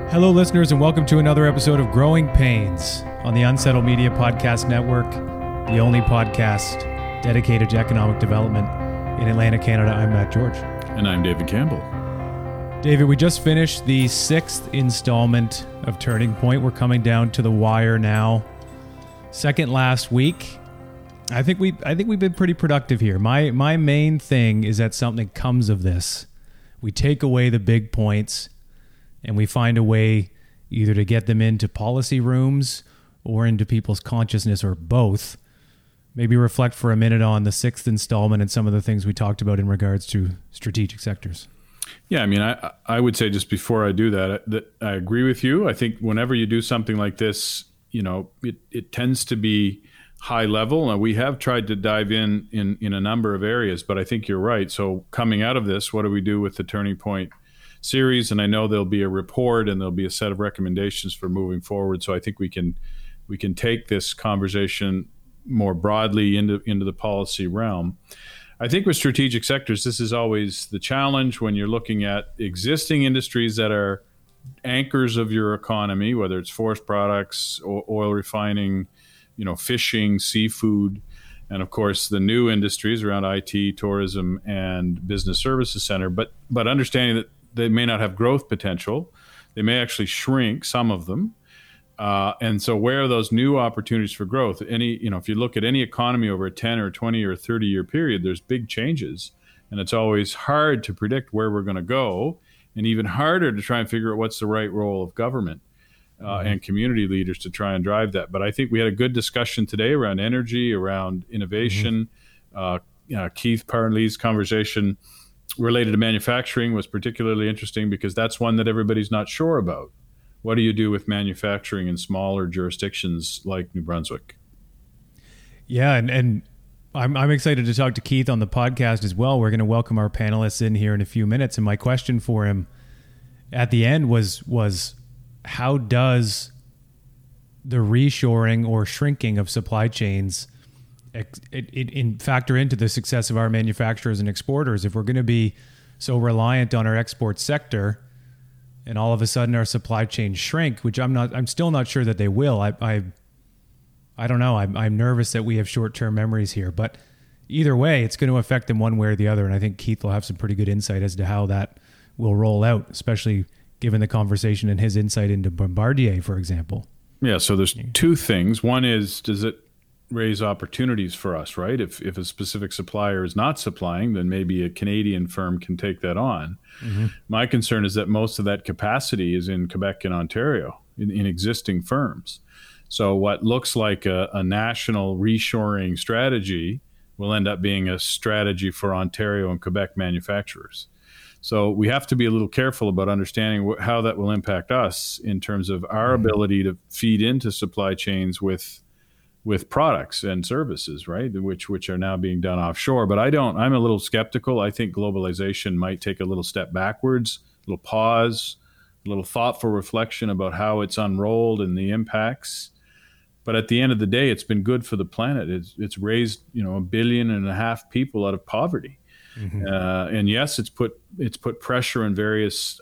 Hello, listeners, and welcome to another episode of Growing Pains on the Unsettled Media Podcast Network, the only podcast dedicated to economic development in Atlantic Canada. I'm Matt George. And I'm David Campbell. David, we just finished the 6th installment of Turning Point. We're coming down to the wire now. Second last week. I think we've been pretty productive here. My main thing is that something comes of this. We take away the big points and we find a way either to get them into policy rooms or into people's consciousness, or both. Maybe reflect for a minute on the 6th installment and some of the things we talked about in regards to strategic sectors. Yeah, I mean, I would say just before I do that I agree with you. I think whenever you do something like this, you know, it tends to be high level. And we have tried to dive in a number of areas, but I think you're right. So coming out of this, what do we do with the Turning Point series? And I know there'll be a report and there'll be a set of recommendations for moving forward. So I think we can take this conversation more broadly into the policy realm. I think with strategic sectors, this is always the challenge when you're looking at existing industries that are anchors of your economy, whether it's forest products, oil refining, you know, fishing, seafood, and of course the new industries around IT, tourism, and business services center. But understanding that they may not have growth potential, they may actually shrink, some of them. And so where are those new opportunities for growth? If you look at any economy over a 10 or 20 or 30 year period, there's big changes. And it's always hard to predict where we're going to go, and even harder to try and figure out what's the right role of government and community leaders to try and drive that. But I think we had a good discussion today around energy, around innovation. Keith Parley's conversation related to manufacturing was particularly interesting because that's one that everybody's not sure about. What do you do with manufacturing in smaller jurisdictions like New Brunswick? Yeah, and I'm excited to talk to Keith on the podcast as well. We're going to welcome our panelists in here in a few minutes. And my question for him at the end was how does the reshoring or shrinking of supply chains factor into the success of our manufacturers and exporters? If we're going to be so reliant on our export sector and all of a sudden our supply chains shrink, which I'm still not sure that they will. I don't know. I'm nervous that we have short-term memories here, but either way, it's going to affect them one way or the other. And I think Keith will have some pretty good insight as to how that will roll out, especially given the conversation and his insight into Bombardier, for example. Yeah. So there's two things. One is, does it raise opportunities for us, right? If a specific supplier is not supplying, then maybe a Canadian firm can take that on. Mm-hmm. My concern is that most of that capacity is in Quebec and Ontario, in existing firms. So what looks like a national reshoring strategy will end up being a strategy for Ontario and Quebec manufacturers. So we have to be a little careful about understanding how that will impact us in terms of our ability to feed into supply chains with products and services, right? Which are now being done offshore. But I'm a little skeptical. I think globalization might take a little step backwards, a little pause, a little thoughtful reflection about how it's unrolled and the impacts. But at the end of the day, it's been good for the planet. It's raised, 1.5 billion people out of poverty. Mm-hmm. And yes, it's put pressure on various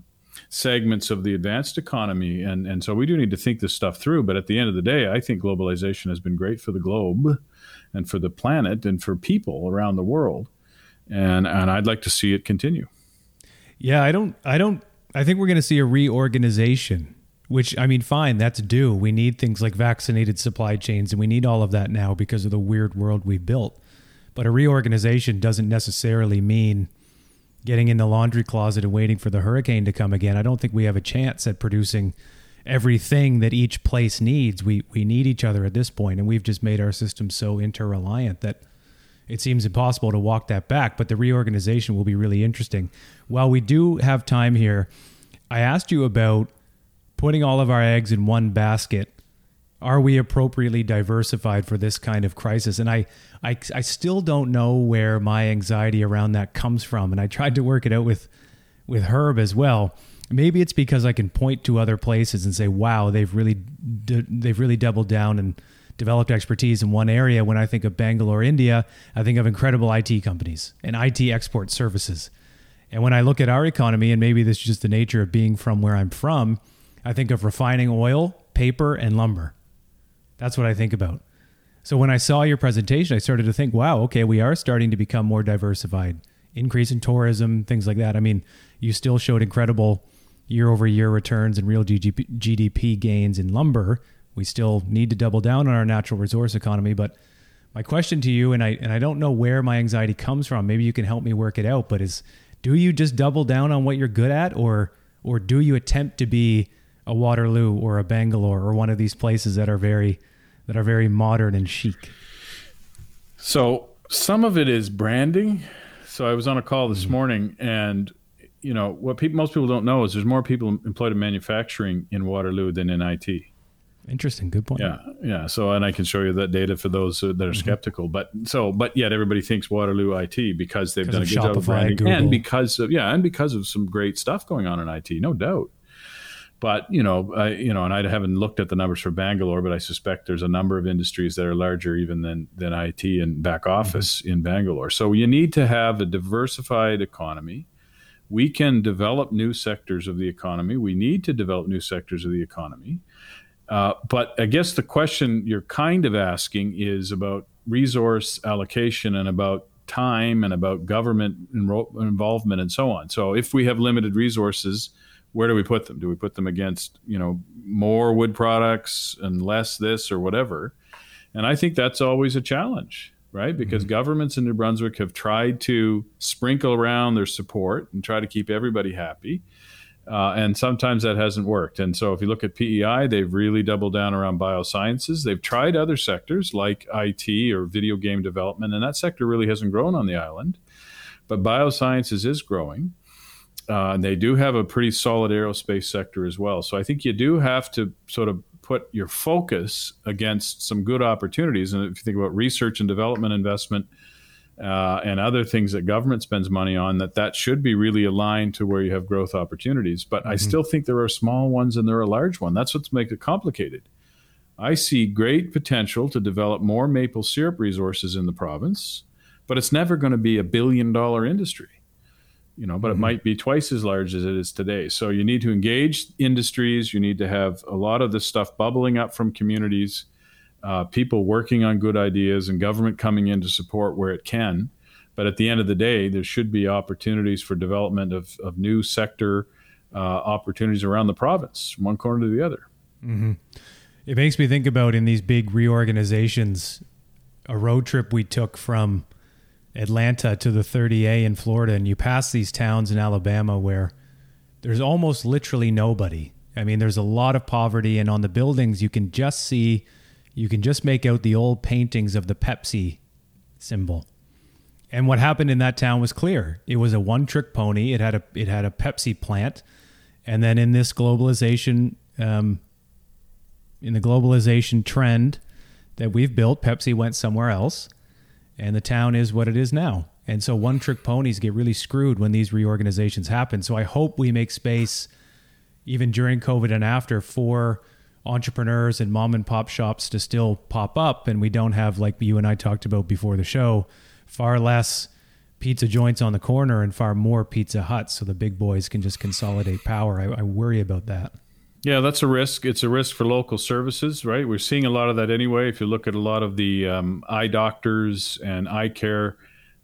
segments of the advanced economy. And so we do need to think this stuff through. But at the end of the day, I think globalization has been great for the globe and for the planet and for people around the world. And I'd like to see it continue. Yeah, I think we're going to see a reorganization, which, I mean, fine, that's due. We need things like vaccinated supply chains, and we need all of that now because of the weird world we've built. But a reorganization doesn't necessarily mean getting in the laundry closet and waiting for the hurricane to come again. I don't think we have a chance at producing everything that each place needs. We need each other at this point, and we've just made our system so interreliant that it seems impossible to walk that back. But the reorganization will be really interesting. While we do have time here, I asked you about putting all of our eggs in one basket. Are we appropriately diversified for this kind of crisis? And I still don't know where my anxiety around that comes from. And I tried to work it out with Herb as well. Maybe it's because I can point to other places and say, wow, they've really doubled down and developed expertise in one area. When I think of Bangalore, India, I think of incredible IT companies and IT export services. And when I look at our economy, and maybe this is just the nature of being from where I'm from, I think of refining oil, paper, and lumber. That's what I think about. So when I saw your presentation, I started to think, wow, okay, we are starting to become more diversified. Increase in tourism, things like that. I mean, you still showed incredible year-over-year returns and real GDP gains in lumber. We still need to double down on our natural resource economy. But my question to you, and I don't know where my anxiety comes from, maybe you can help me work it out, but is, do you just double down on what you're good at, or do you attempt to be a Waterloo or a Bangalore or one of these places that are very modern and chic? So some of it is branding. So I was on a call this morning, and what most people don't know is there's more people employed in manufacturing in Waterloo than in IT. Interesting. Good point. Yeah. So, and I can show you that data for those that are skeptical. But yet everybody thinks Waterloo IT because they've done a good job of branding, Google. and because of some great stuff going on in IT, no doubt. But and I haven't looked at the numbers for Bangalore, but I suspect there's a number of industries that are larger even than IT and back office in Bangalore. So you need to have a diversified economy. We can develop new sectors of the economy. We need to develop new sectors of the economy. But I guess the question you're kind of asking is about resource allocation and about time and about government involvement and so on. So if we have limited resources, where do we put them? Do we put them against, more wood products and less this or whatever? And I think that's always a challenge, right? Because governments in New Brunswick have tried to sprinkle around their support and try to keep everybody happy. And sometimes that hasn't worked. And so if you look at PEI, they've really doubled down around biosciences. They've tried other sectors like IT or video game development, and that sector really hasn't grown on the island. But biosciences is growing. And they do have a pretty solid aerospace sector as well. So I think you do have to sort of put your focus against some good opportunities. And if you think about research and development investment and other things that government spends money on, that should be really aligned to where you have growth opportunities. But I still think there are small ones and there are large ones. That's what's makes it complicated. I see great potential to develop more maple syrup resources in the province, but it's never going to be a $1 billion industry. But it might be twice as large as it is today. So you need to engage industries. You need to have a lot of this stuff bubbling up from communities, people working on good ideas, and government coming in to support where it can. But at the end of the day, there should be opportunities for development of new sector opportunities around the province, from one corner to the other. Mm-hmm. It makes me think about, in these big reorganizations, a road trip we took from Atlanta to the 30A in Florida, and you pass these towns in Alabama where there's almost literally nobody. I mean, there's a lot of poverty, and on the buildings you can just make out the old paintings of the Pepsi symbol. And what happened in that town was clear. It was a one-trick pony. It had a Pepsi plant, and then in this globalization, in the globalization trend that we've built, Pepsi went somewhere else. And the town is what it is now. And so one-trick ponies get really screwed when these reorganizations happen. So I hope we make space, even during COVID and after, for entrepreneurs and mom-and-pop shops to still pop up. And we don't have, like you and I talked about before the show, far less pizza joints on the corner and far more Pizza Huts, so the big boys can just consolidate power. I worry about that. Yeah, that's a risk. It's a risk for local services, right? We're seeing a lot of that anyway. If you look at a lot of the eye doctors and eye care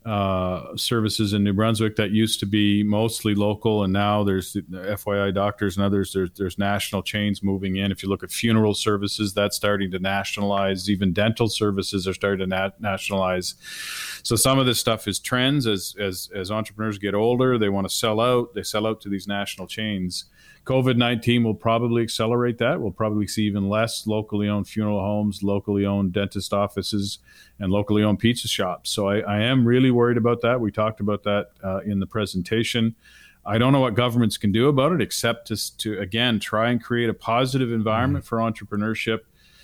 services in New Brunswick that used to be mostly local, and now there's the FYI doctors and others. There's national chains moving in. If you look at funeral services, that's starting to nationalize. Even dental services are starting to nationalize. So some of this stuff is trends. As entrepreneurs get older, they want to sell out. They sell out to these national chains. COVID-19 will probably accelerate that. We'll probably see even less locally owned funeral homes, locally owned dentist offices, and locally owned pizza shops. So I am really worried about that. We talked about that in the presentation. I don't know what governments can do about it, except to again, try and create a positive environment for entrepreneurship.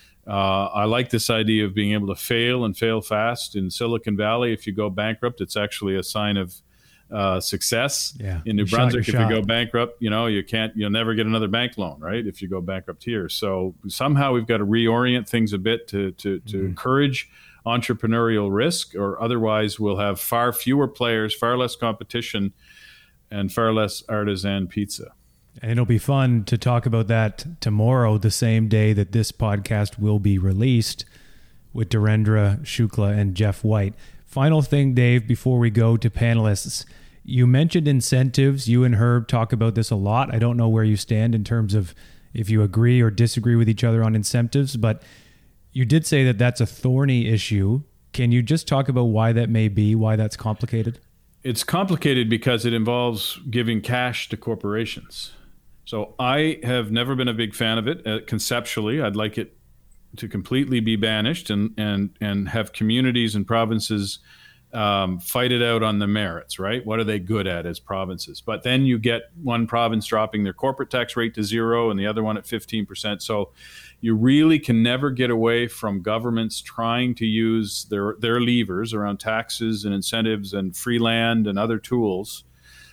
I like this idea of being able to fail and fail fast. In Silicon Valley, if you go bankrupt, it's actually a sign of success. In New Brunswick, if you go bankrupt, you'll never get another bank loan, right? If you go bankrupt here. So somehow we've got to reorient things a bit to encourage entrepreneurial risk, or otherwise we'll have far fewer players, far less competition, and far less artisan pizza. And it'll be fun to talk about that tomorrow, the same day that this podcast will be released, with Dhirendra Shukla and Jeff White. Final thing, Dave, before we go to panelists. You mentioned incentives. You and Herb talk about this a lot. I don't know where you stand in terms of if you agree or disagree with each other on incentives, but you did say that that's a thorny issue. Can you just talk about why that may be, why that's complicated? It's complicated because it involves giving cash to corporations. So I have never been a big fan of it. Conceptually, I'd like it to completely be banished and have communities and provinces fight it out on the merits, right? What are they good at as provinces? But then you get one province dropping their corporate tax rate to 0 and the other one at 15%. So you really can never get away from governments trying to use their levers around taxes and incentives and free land and other tools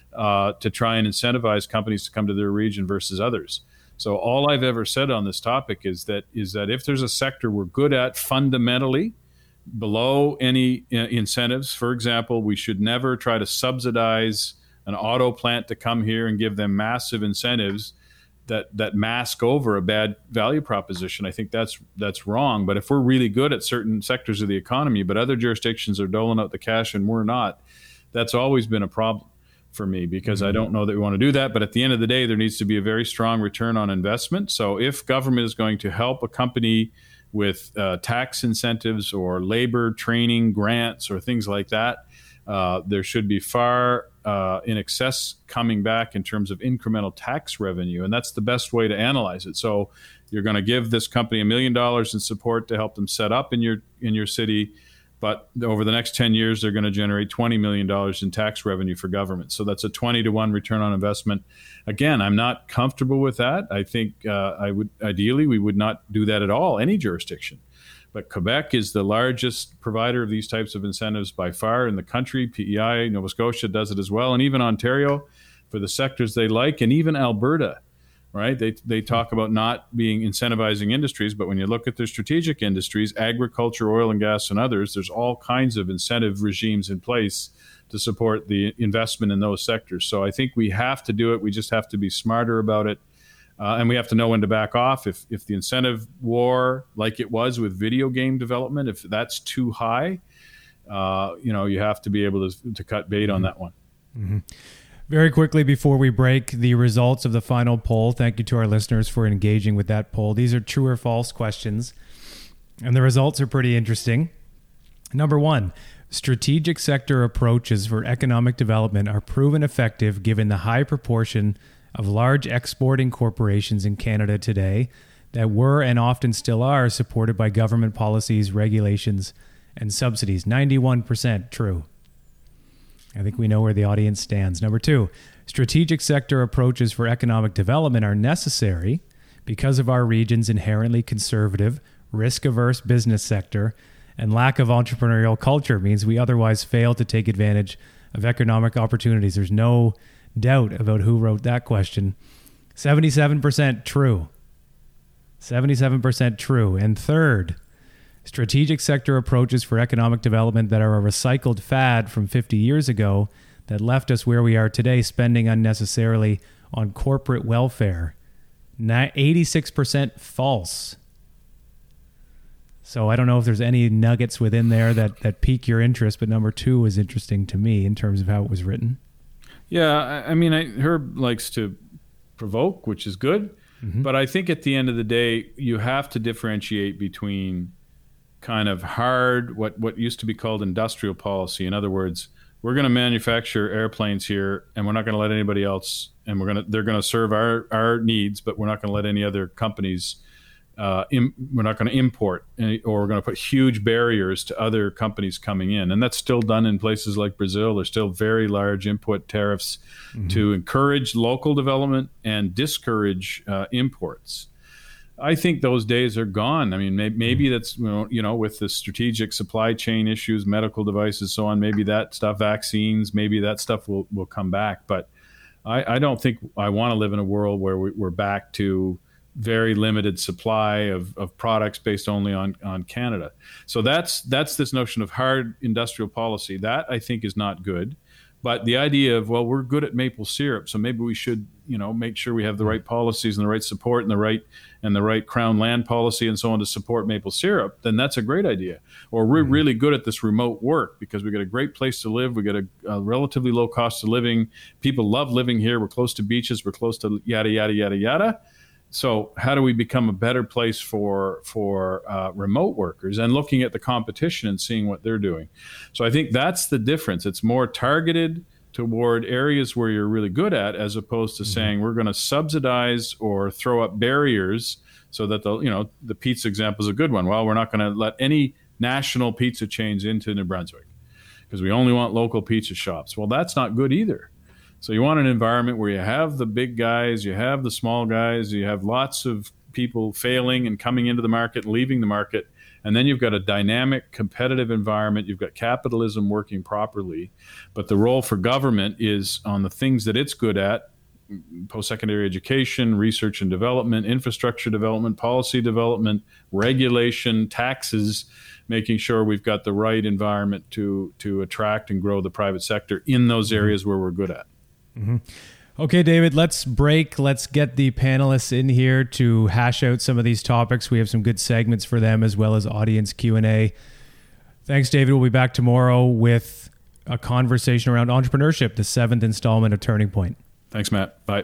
to try and incentivize companies to come to their region versus others. So all I've ever said on this topic is that if there's a sector we're good at fundamentally, below any incentives, for example, we should never try to subsidize an auto plant to come here and give them massive incentives that mask over a bad value proposition. I think that's wrong. But if we're really good at certain sectors of the economy, but other jurisdictions are doling out the cash and we're not, that's always been a problem for me, because I don't know that we want to do that. But at the end of the day, there needs to be a very strong return on investment. So if government is going to help a company with tax incentives or labor training grants or things like that, there should be far in excess coming back in terms of incremental tax revenue. And that's the best way to analyze it. So you're going to give this company $1 million in support to help them set up in your city. But over the next 10 years, they're going to generate $20 million in tax revenue for government. So that's a 20-to-1 return on investment. Again, I'm not comfortable with that. I think we would not do that at all, any jurisdiction. But Quebec is the largest provider of these types of incentives by far in the country. PEI, Nova Scotia does it as well. And even Ontario for the sectors they like, and even Alberta. Right? They talk about not being incentivizing industries, but when you look at their strategic industries, agriculture, oil and gas, and others, there's all kinds of incentive regimes in place to support the investment in those sectors. So I think we have to do it. We just have to be smarter about it. And we have to know when to back off. If the incentive war, like it was with video game development, if that's too high, you have to be able to cut bait on that one. Mm-hmm. Very quickly before we break, the results of the final poll. Thank you to our listeners for engaging with that poll. These are true or false questions, and the results are pretty interesting. Number 1, strategic sector approaches for economic development are proven effective given the high proportion of large exporting corporations in Canada today that were and often still are supported by government policies, regulations, and subsidies. 91% true. I think we know where the audience stands. Number 2, strategic sector approaches for economic development are necessary because of our region's inherently conservative, risk-averse business sector and lack of entrepreneurial culture means we otherwise fail to take advantage of economic opportunities. There's no doubt about who wrote that question. 77% true. 77% true. And third, strategic sector approaches for economic development that are a recycled fad from 50 years ago that left us where we are today, spending unnecessarily on corporate welfare. 86% false. So I don't know if there's any nuggets within there that pique your interest, but number 2 is interesting to me in terms of how it was written. Yeah, I mean, Herb likes to provoke, which is good. Mm-hmm. But I think at the end of the day, you have to differentiate between kind of hard, what used to be called industrial policy. In other words, we're going to manufacture airplanes here, and we're not going to let anybody else, and they're going to serve our needs, but we're not going to let any other companies. We're not going to import, or we're going to put huge barriers to other companies coming in, and that's still done in places like Brazil. There's still very large input tariffs to encourage local development and discourage imports. I think those days are gone. I mean, maybe that's, with the strategic supply chain issues, medical devices, so on, maybe that stuff, vaccines, maybe that stuff will come back. But I don't think I want to live in a world where we're back to very limited supply of products based only on Canada. So that's this notion of hard industrial policy. That, I think, is not good. But the idea of, well, we're good at maple syrup, so maybe we should, make sure we have the right policies and the right support and the right crown land policy and so on to support maple syrup, then that's a great idea. Or we're really good at this remote work because we got a great place to live. We got a relatively low cost of living. People love living here. We're close to beaches. We're close to yada, yada, yada, yada. So how do we become a better place for remote workers, and looking at the competition and seeing what they're doing? So I think that's the difference. It's more targeted toward areas where you're really good at, as opposed to saying we're going to subsidize or throw up barriers so that the pizza example is a good one. Well, we're not going to let any national pizza chains into New Brunswick because we only want local pizza shops. Well, that's not good either. So you want an environment where you have the big guys, you have the small guys, you have lots of people failing and coming into the market and leaving the market, and then you've got a dynamic, competitive environment. You've got capitalism working properly, but the role for government is on the things that it's good at: post-secondary education, research and development, infrastructure development, policy development, regulation, taxes, making sure we've got the right environment to attract and grow the private sector in those areas where we're good at. Mm-hmm. Okay, David, let's break. Let's get the panelists in here to hash out some of these topics. We have some good segments for them, as well as audience Q&A. Thanks, David. We'll be back tomorrow with a conversation around entrepreneurship, the 7th installment of Turning Point. Thanks, Matt. Bye.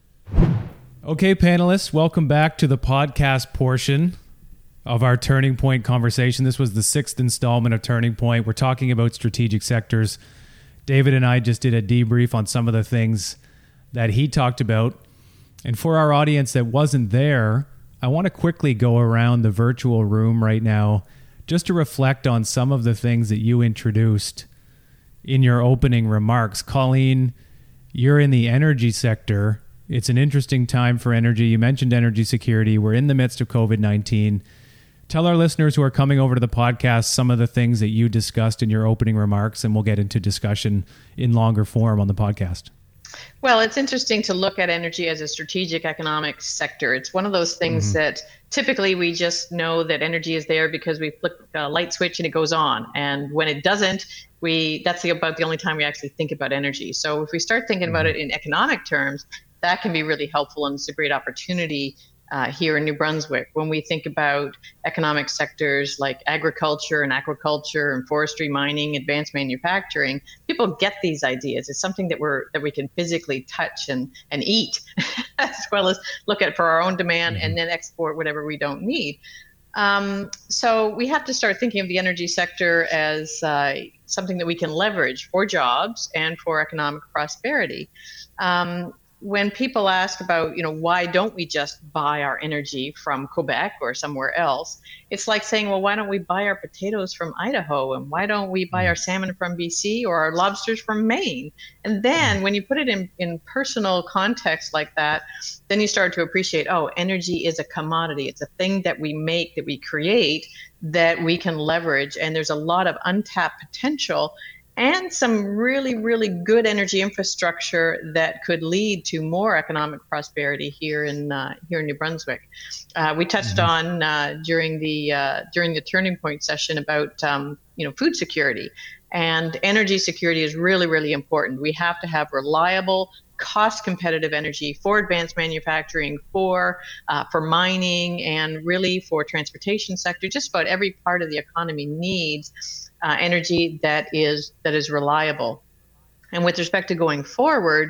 Okay, panelists, welcome back to the podcast portion of our Turning Point conversation. This was the 6th installment of Turning Point. We're talking about strategic sectors. David and I just did a debrief on some of the things that he talked about. And for our audience that wasn't there, I want to quickly go around the virtual room right now just to reflect on some of the things that you introduced in your opening remarks. Colleen, you're in the energy sector. It's an interesting time for energy. You mentioned energy security. We're in the midst of COVID-19. Tell our listeners who are coming over to the podcast some of the things that you discussed in your opening remarks, and we'll get into discussion in longer form on the podcast. Well, it's interesting to look at energy as a strategic economic sector. It's one of those things that typically we just know that energy is there because we flick a light switch and it goes on. And when it doesn't, that's about the only time we actually think about energy. So if we start thinking about it in economic terms, that can be really helpful, and it's a great opportunity here in New Brunswick. When we think about economic sectors like agriculture and aquaculture and forestry, mining, advanced manufacturing, people get these ideas. It's something that we can physically touch and eat, as well as look at for our own demand and then export whatever we don't need. So we have to start thinking of the energy sector as something that we can leverage for jobs and for economic prosperity. When people ask about, why don't we just buy our energy from Quebec or somewhere else, it's like saying, well, why don't we buy our potatoes from Idaho? And why don't we buy our salmon from BC or our lobsters from Maine? And then when you put it in personal context like that, then you start to appreciate, energy is a commodity. It's a thing that we make, that we create, that we can leverage. And there's a lot of untapped potential and some really, really good energy infrastructure that could lead to more economic prosperity here in New Brunswick. We touched on during the Turning Point session about food security, and energy security is really, really important. We have to have reliable, cost-competitive energy for advanced manufacturing, for mining, and really for transportation sector. Just about every part of the economy needs energy that is reliable. And with respect to going forward,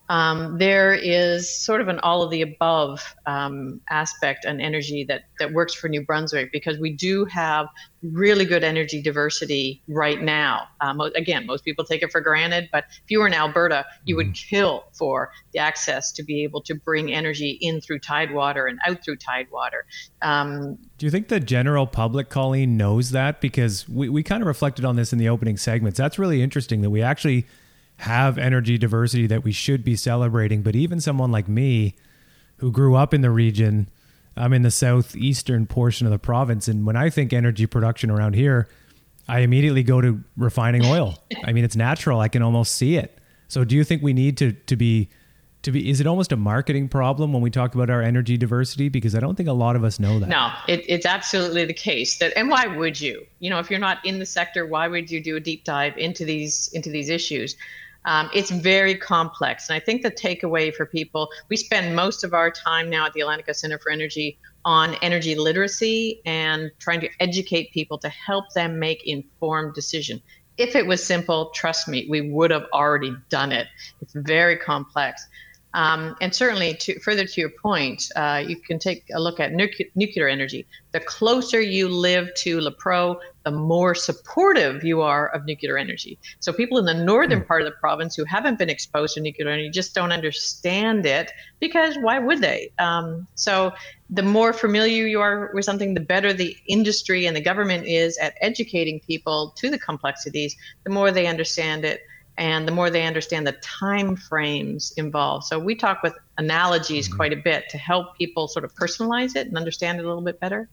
there is sort of an all of the above aspect on energy that works for New Brunswick, because we do have really good energy diversity right now. Again, most people take it for granted, but if you were in Alberta, you would kill for the access to be able to bring energy in through Tidewater and out through Tidewater. Do you think the general public, Colleen, knows that? Because we kind of reflected on this in the opening segments. That's really interesting that we actually have energy diversity that we should be celebrating. But even someone like me, who grew up in the region, I'm in the southeastern portion of the province, and when I think energy production around here, I immediately go to refining oil. I mean, it's natural. I can almost see it. So do you think we need to be, is it almost a marketing problem when we talk about our energy diversity? Because I don't think a lot of us know that. No, it's absolutely the case. And why would you? If you're not in the sector, why would you do a deep dive into these issues? It's very complex. And I think the takeaway for people, we spend most of our time now at the Atlantica Center for Energy on energy literacy and trying to educate people to help them make informed decisions. If it was simple, trust me, we would have already done it. It's very complex. And certainly, further to your point, you can take a look at nuclear energy. The closer you live to La Pro, the more supportive you are of nuclear energy. So people in the northern part of the province who haven't been exposed to nuclear energy just don't understand it, because why would they? So the more familiar you are with something, the better the industry and the government is at educating people to the complexities, the more they understand it, and the more they understand the time frames involved. So we talk with analogies quite a bit to help people sort of personalize it and understand it a little bit better.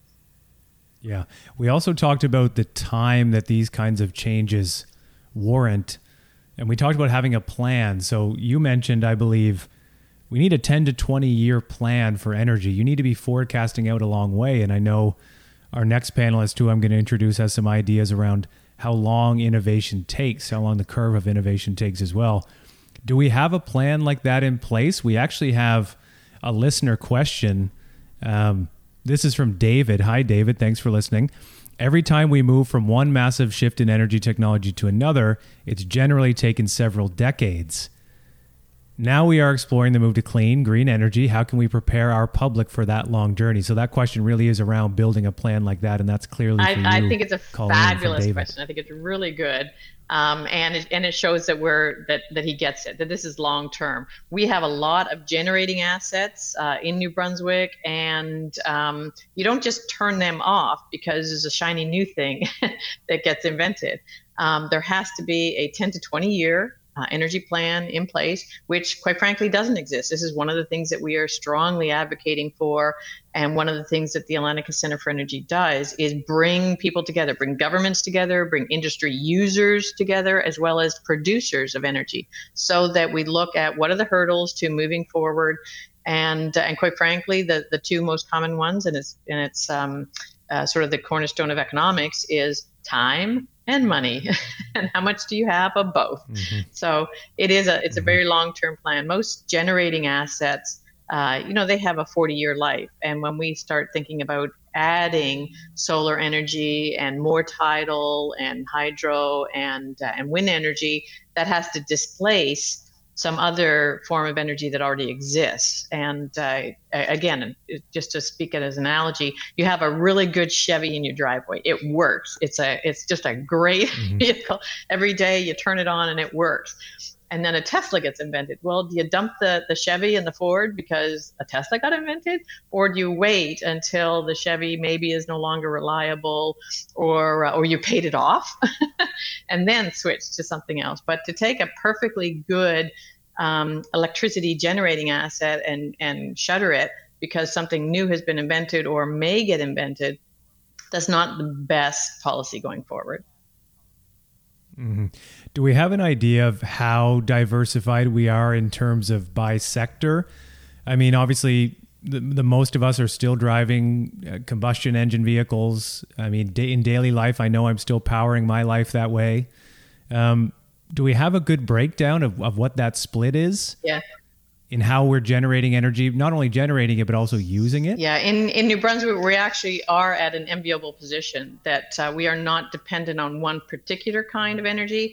Yeah. We also talked about the time that these kinds of changes warrant, and we talked about having a plan. So you mentioned, I believe, we need a 10 to 20 year plan for energy. You need to be forecasting out a long way. And I know our next panelist, who I'm going to introduce, has some ideas around how long innovation takes, how long the curve of innovation takes as well. Do we have a plan like that in place? We actually have a listener question. This is from David. Hi, David. Thanks for listening. Every time we move from one massive shift in energy technology to another, it's generally taken several decades. Now we are exploring the move to clean, green energy. How can we prepare our public for that long journey? So that question really is around building a plan like that, and that's clearly for you. I think it's a fabulous question. I think it's really good, and it shows that that he gets it. That this is long term. We have a lot of generating assets in New Brunswick, and you don't just turn them off because there's a shiny new thing that gets invented. There has to be a 10 to 20 year energy plan in place, which quite frankly doesn't exist. This is one of the things that we are strongly advocating for. And one of the things that the Atlantica Center for Energy does is bring people together, bring governments together, bring industry users together, as well as producers of energy, so that we look at what are the hurdles to moving forward. And quite frankly, the two most common ones, and it's sort of the cornerstone of economics, is time and money. And how much do you have of both? Mm-hmm. So it's a very long-term plan. Most generating assets, they have a 40-year life. And when we start thinking about adding solar energy and more tidal and hydro and wind energy, that has to displace some other form of energy that already exists. And again, just to speak it as an analogy, you have a really good Chevy in your driveway. It works. It's just a great vehicle. Every day you turn it on and it works. And then a Tesla gets invented. Well, do you dump the Chevy and the Ford because a Tesla got invented? Or do you wait until the Chevy maybe is no longer reliable, or you paid it off and then switch to something else? But to take a perfectly good electricity generating asset and shutter it because something new has been invented or may get invented, that's not the best policy going forward. Mm-hmm. Do we have an idea of how diversified we are in terms of by sector? I mean, obviously, the most of us are still driving combustion engine vehicles. I mean, in daily life, I know I'm still powering my life that way. Do we have a good breakdown of what that split is? Yeah. In how we're generating energy, not only generating it, but also using it? Yeah, in New Brunswick, we actually are at an enviable position that we are not dependent on one particular kind of energy.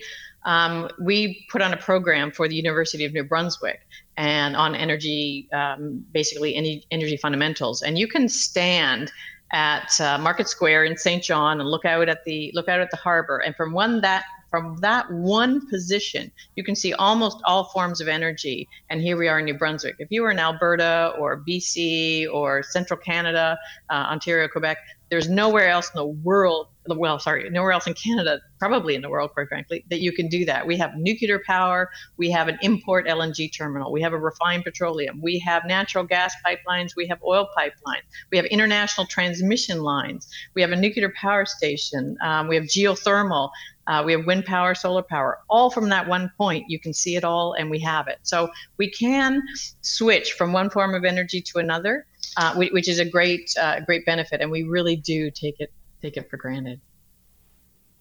We put on a program for the University of New Brunswick and on energy, basically energy fundamentals. And you can stand at Market Square in St. John and look out at the harbor. And from that one position, you can see almost all forms of energy. And here we are in New Brunswick. If you were in Alberta or BC or Central Canada, Ontario, Quebec, there's nowhere else in the world, nowhere else in Canada, probably in the world, quite frankly, that you can do that. We have nuclear power. We have an import LNG terminal. We have a refined petroleum. We have natural gas pipelines. We have oil pipelines. We have international transmission lines. We have a nuclear power station. We have geothermal. We have wind power, solar power, all from that one point. You can see it all, and we have it. So we can switch from one form of energy to another, which is a great benefit, and we really do take it for granted.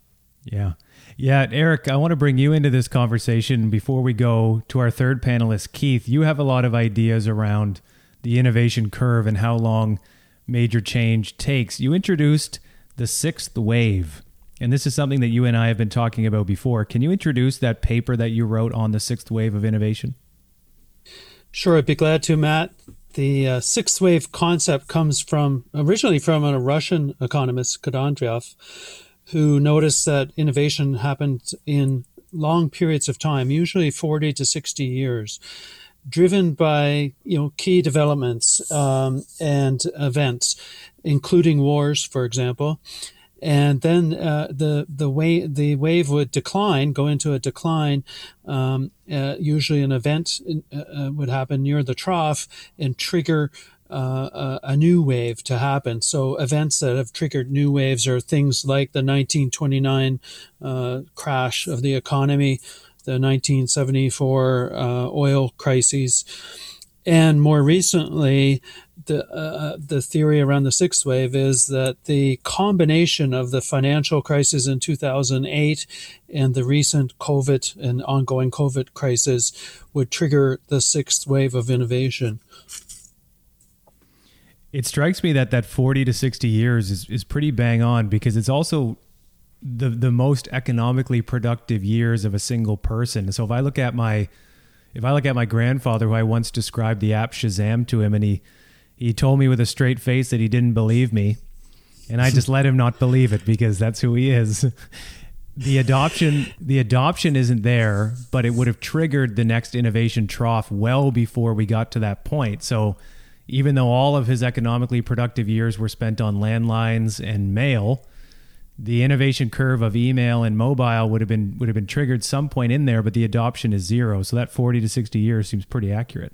Yeah. Yeah, Eric, I want to bring you into this conversation before we go to our third panelist, Keith. You have a lot of ideas around the innovation curve and how long major change takes. You introduced the sixth wave, and this is something that you and I have been talking about before. Can you introduce that paper that you wrote on the sixth wave of innovation? Sure, I'd be glad to, Matt. The sixth wave concept comes originally from a Russian economist, Khodandriev, who noticed that innovation happened in long periods of time, usually 40 to 60 years, driven by key developments and events, including wars, for example. And then the wave would decline, go into a decline. Usually, an event would happen near the trough and trigger a new wave to happen. So events that have triggered new waves are things like the 1929 crash of the economy, the 1974 oil crises, and more recently, the theory around the sixth wave is that the combination of the financial crisis in 2008 and the recent COVID and ongoing COVID crisis would trigger the sixth wave of innovation. It strikes me that 40 to 60 years is pretty bang on, because it's also the most economically productive years of a single person. So if I look at my grandfather, who I once described the app Shazam to him, and he told me with a straight face that he didn't believe me, and I just let him not believe it because that's who he is. The adoption isn't there, but it would have triggered the next innovation trough well before we got to that point. So even though all of his economically productive years were spent on landlines and mail, the innovation curve of email and mobile would have been triggered some point in there, but the adoption is zero. So that 40 to 60 years seems pretty accurate.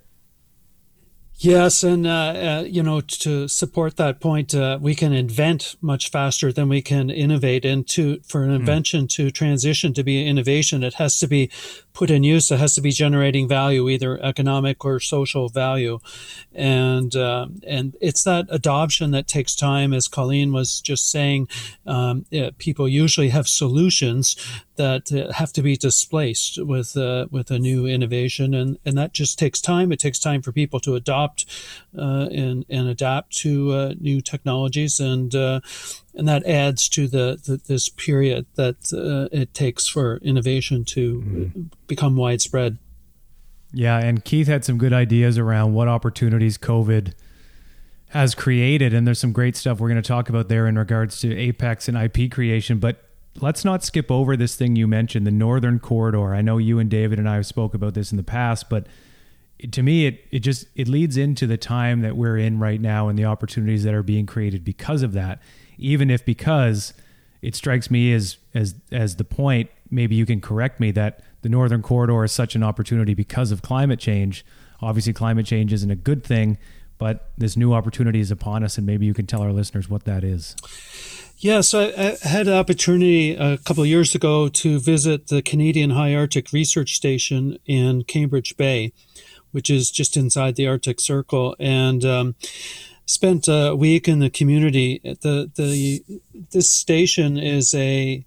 Yes, and to support that point, we can invent much faster than we can innovate. And for an invention to transition to be innovation, it has to be put in use. It has to be generating value, either economic or social value, and it's that adoption that takes time. As Colleen was just saying, people usually have solutions that have to be displaced with a new innovation, and that just takes time. It takes time for people to adopt and adapt to new technologies, and that adds to this period that it takes for innovation to become widespread. Yeah, and Keith had some good ideas around what opportunities COVID has created, and there's some great stuff we're going to talk about there in regards to Apex and IP creation. But let's not skip over this thing you mentioned, the Northern Corridor. I know you and David and I have spoke about this in the past, but to me, it leads into the time that we're in right now and the opportunities that are being created because of that. Even if, because it strikes me as the point, maybe you can correct me, that the Northern Corridor is such an opportunity because of climate change. Obviously, climate change isn't a good thing, but this new opportunity is upon us, and maybe you can tell our listeners what that is. Yeah, so I had an opportunity a couple of years ago to visit the Canadian High Arctic Research Station in Cambridge Bay, which is just inside the Arctic Circle, and spent a week in the community. This station is a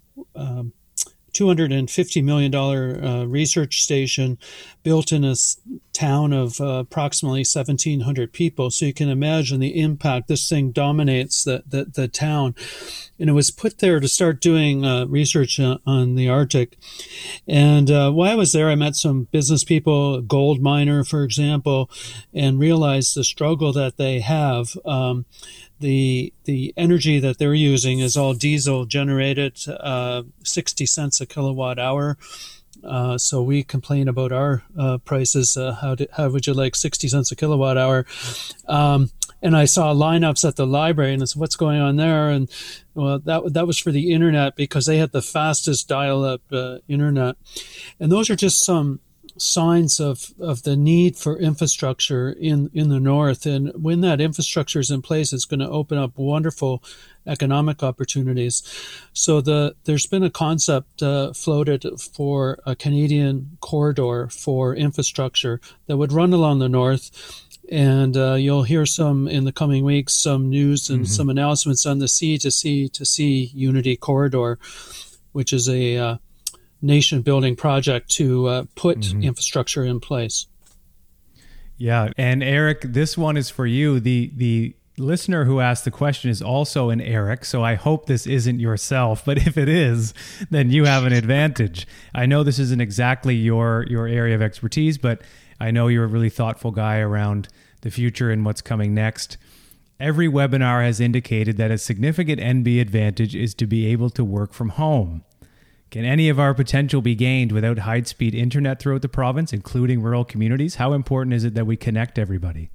$250 million research station built in a town of approximately 1,700 people. So you can imagine the impact. This thing dominates the town. And it was put there to start doing research on the Arctic. And while I was there, I met some business people, a gold miner, for example, and realized the struggle that they have. The energy that they're using is all diesel generated, 60 cents a kilowatt hour. So we complain about our prices. How would you like 60 cents a kilowatt hour? And I saw lineups at the library, and I said, what's going on there? And well, that was for the internet, because they had the fastest dial-up internet. And those are just some signs of the need for infrastructure in the north. And when that infrastructure is in place, it's going to open up wonderful economic opportunities. So there's been a concept floated for a Canadian corridor for infrastructure that would run along the north. And you'll hear some in the coming weeks, some news and some announcements on the sea to sea Unity corridor. which is a nation-building project to put infrastructure in place. Yeah, and Eric, this one is for you. The listener who asked the question is also an Eric, so I hope this isn't yourself, but if it is, then you have an advantage. I know this isn't exactly your area of expertise, but I know you're a really thoughtful guy around the future and what's coming next. Every webinar has indicated that a significant NB advantage is to be able to work from home. Can any of our potential be gained without high-speed internet throughout the province, including rural communities? How important is it that we connect everybody?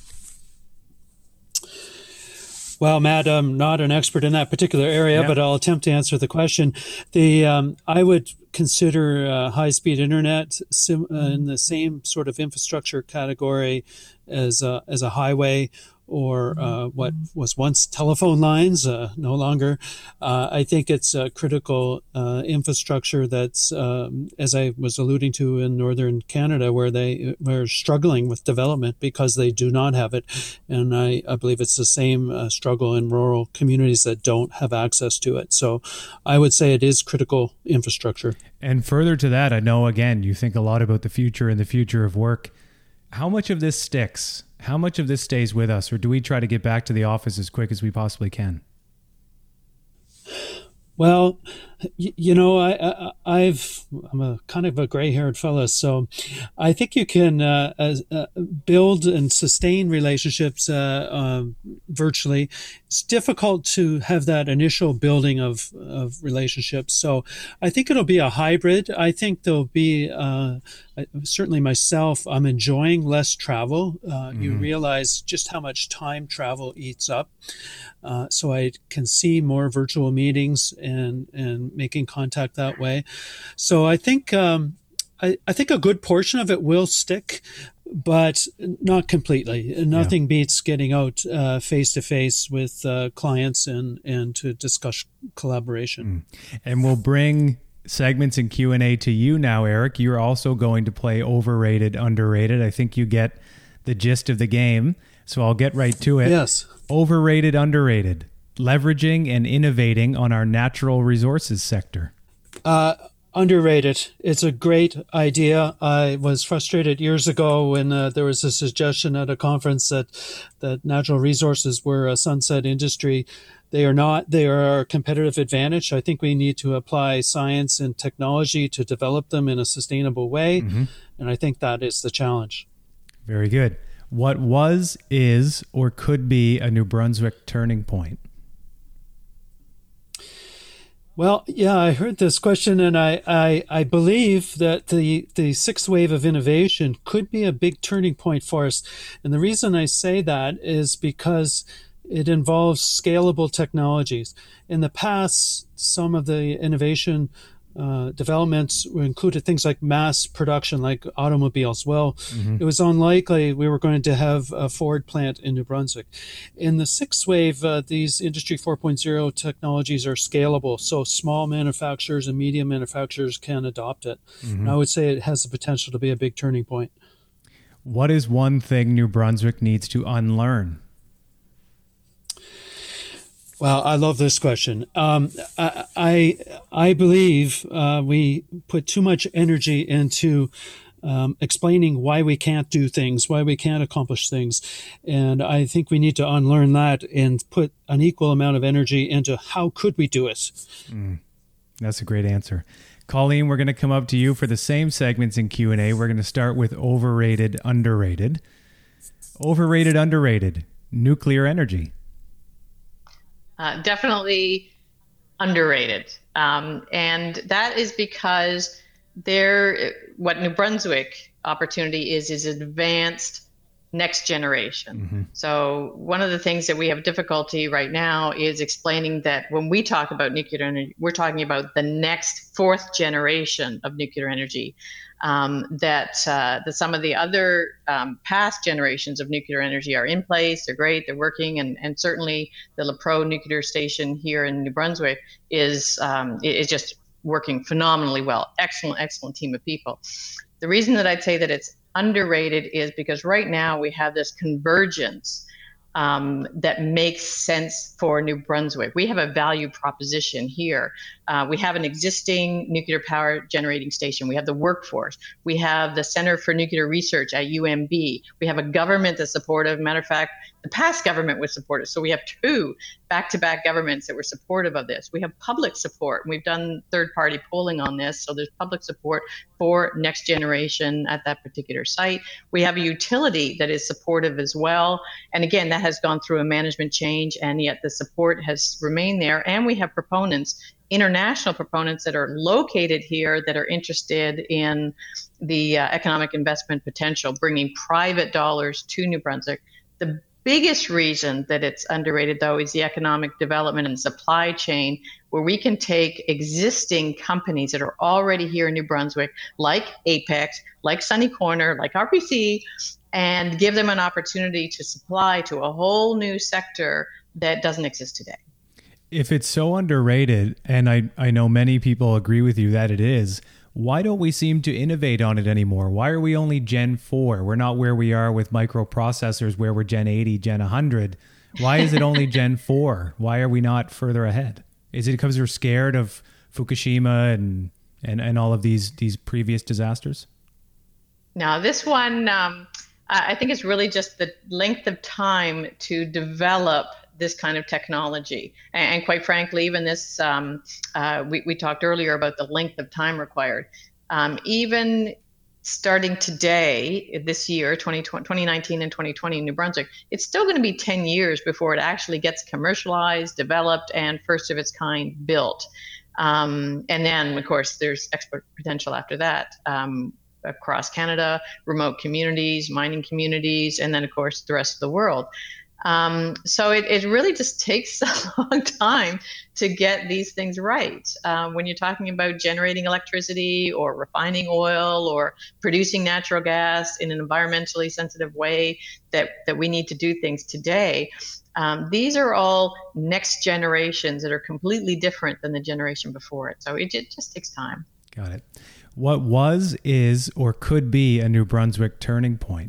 Well, Matt, I'm not an expert in that particular area, but I'll attempt to answer the question. I would consider high-speed internet in the same sort of infrastructure category as a highway or what was once telephone lines, no longer. I think it's a critical infrastructure that's, as I was alluding to in northern Canada, where they were struggling with development because they do not have it. And I believe it's the same struggle in rural communities that don't have access to it. So I would say it is critical infrastructure. And further to that, I know, again, you think a lot about the future and the future of work. How much of this sticks? How much of this stays with us, or do we try to get back to the office as quick as we possibly can? Well, I'm a kind of a gray-haired fella, so I think you can build and sustain relationships virtually. It's difficult to have that initial building of relationships, so I think it'll be a hybrid. I think there'll be certainly myself. I'm enjoying less travel. You realize just how much time travel eats up, so I can see more virtual meetings and making contact that way. So I think I think a good portion of it will stick, but not completely. Nothing beats getting out face to face with clients and to discuss collaboration. And we'll bring segments in Q&A to you now, Eric. You're also going to play overrated, underrated. I think you get the gist of the game, so I'll get right to it. Yes. Overrated, underrated. Leveraging and innovating on our natural resources sector. Underrated. It's a great idea. I was frustrated years ago when there was a suggestion at a conference that natural resources were a sunset industry. They are not. They are a competitive advantage. I think we need to apply science and technology to develop them in a sustainable way. And I think that is the challenge. Very good. What was, is, or could be a New Brunswick turning point? Well, yeah, I heard this question, and I believe that the sixth wave of innovation could be a big turning point for us. And the reason I say that is because it involves scalable technologies. In the past, some of the innovation developments included things like mass production, like automobiles. Well, it was unlikely we were going to have a Ford plant in New Brunswick. In the sixth wave, these Industry 4.0 technologies are scalable, so small manufacturers and medium manufacturers can adopt it. And I would say it has the potential to be a big turning point. What is one thing New Brunswick needs to unlearn? Well, I love this question. I believe we put too much energy into explaining why we can't do things, why we can't accomplish things. And I think we need to unlearn that and put an equal amount of energy into how could we do it. That's a great answer. Colleen, we're going to come up to you for the same segments in Q&A. We're going to start with overrated, underrated. Overrated, underrated. Nuclear energy. Definitely underrated. And that is because what New Brunswick opportunity is advanced next generation. So one of the things that we have difficulty right now is explaining that when we talk about nuclear energy, we're talking about the next fourth generation of nuclear energy. That some of the other past generations of nuclear energy are in place. They're great. They're working, and certainly the LaPro nuclear station here in New Brunswick is just working phenomenally well. Excellent team of people. The reason that I'd say that it's underrated is because right now we have this convergence that makes sense for New Brunswick. We have a value proposition here We have an existing nuclear power generating station. We have the workforce. We have the Center for Nuclear Research at UNB. We have a government that's supportive. Matter of fact, the past government was supportive. So we have 2 back-to-back governments that were supportive of this. We have public support. We've done third-party polling on this. So there's public support for next generation at that particular site. We have a utility that is supportive as well. And again, that has gone through a management change, and yet the support has remained there. And we have proponents, international proponents that are located here that are interested in the economic investment potential, bringing private dollars to New Brunswick. The biggest reason that it's underrated, though, is the economic development and supply chain, where we can take existing companies that are already here in New Brunswick, like Apex, like Sunny Corner, like RPC, and give them an opportunity to supply to a whole new sector that doesn't exist today. If it's so underrated, and I know many people agree with you that it is, why don't we seem to innovate on it anymore? Why are we only Gen 4? We're not where we are with microprocessors, where we're Gen 80, Gen 100. Why is it only Gen 4? Why are we not further ahead? Is it because we're scared of Fukushima and all of these previous disasters? Now, this one, I think it's really just the length of time to develop this kind of technology. And quite frankly, even this, we talked earlier about the length of time required. Even starting today, this year, 2019 and 2020 in New Brunswick, it's still going to be 10 years before it actually gets commercialized, developed, and first of its kind built. And then, of course, there's export potential after that. Across Canada, remote communities, mining communities, and then, of course, the rest of the world. So it really just takes a long time to get these things right. When you're talking about generating electricity or refining oil or producing natural gas in an environmentally sensitive way that we need to do things today, these are all next generations that are completely different than the generation before it. So it just takes time. Got it. What was, is, or could be a New Brunswick turning point?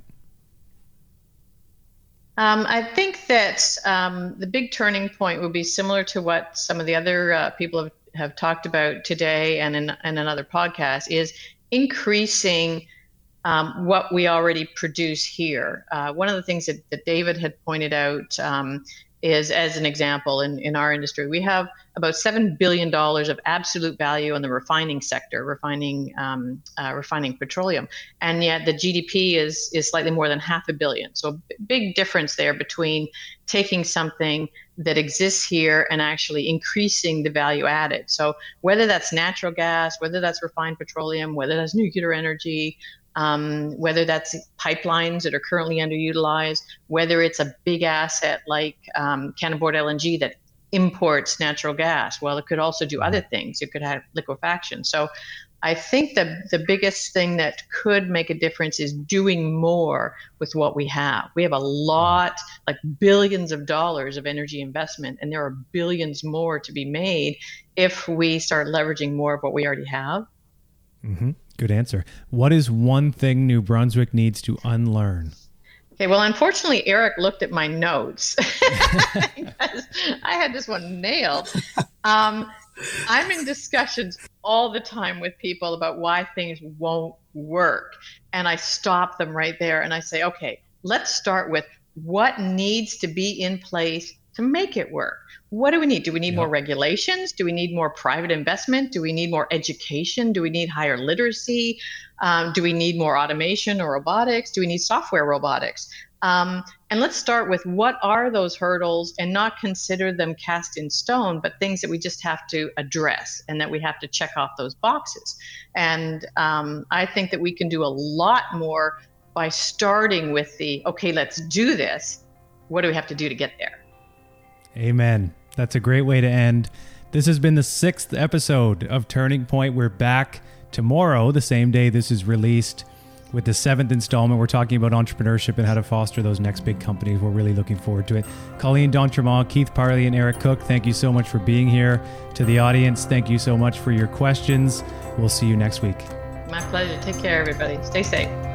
I think that the big turning point would be similar to what some of the other people have talked about today and in another podcast, is increasing what we already produce here. One of the things that David had pointed out is, as an example, in our industry, we have about $7 billion of absolute value in the refining sector, refining petroleum, and yet the GDP is slightly more than $500 million. So big difference there between taking something that exists here and actually increasing the value added. So whether that's natural gas, whether that's refined petroleum, whether that's nuclear energy, whether that's pipelines that are currently underutilized, whether it's a big asset like Cannonbord LNG that imports natural gas. Well, it could also do other things. It could have liquefaction. So I think that the biggest thing that could make a difference is doing more with what we have. We have a lot, like billions of dollars of energy investment, and there are billions more to be made if we start leveraging more of what we already have. Mm-hmm. Good answer. What is one thing New Brunswick needs to unlearn? Okay, well, unfortunately, Eric looked at my notes because I had this one nailed. I'm in discussions all the time with people about why things won't work. And I stop them right there and I say, okay, let's start with what needs to be in place to make it work. What do we need? Do we need more regulations? Do we need more private investment? Do we need more education? Do we need higher literacy? Do we need more automation or robotics? Do we need software robotics? And let's start with what are those hurdles and not consider them cast in stone, but things that we just have to address and that we have to check off those boxes. And I think that we can do a lot more by starting with okay, let's do this. What do we have to do to get there? Amen. That's a great way to end. This has been the 6th episode of Turning Point. We're back tomorrow, the same day this is released, with the 7th installment. We're talking about entrepreneurship and how to foster those next big companies. We're really looking forward to it. Colleen D'Entremont, Keith Parley, and Eric Cook, thank you so much for being here. To the audience, thank you so much for your questions. We'll see you next week. My pleasure. Take care, everybody. Stay safe.